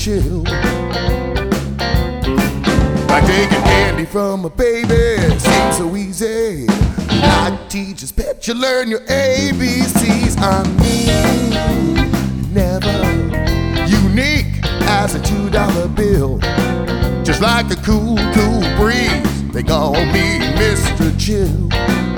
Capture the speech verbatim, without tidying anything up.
Chill. Like taking candy from a baby, seems so easy. Like teachers pet, you learn your A B Cs. I'm me, never unique as a two dollar bill. Just like a cool, cool breeze, they call me Mister Chill.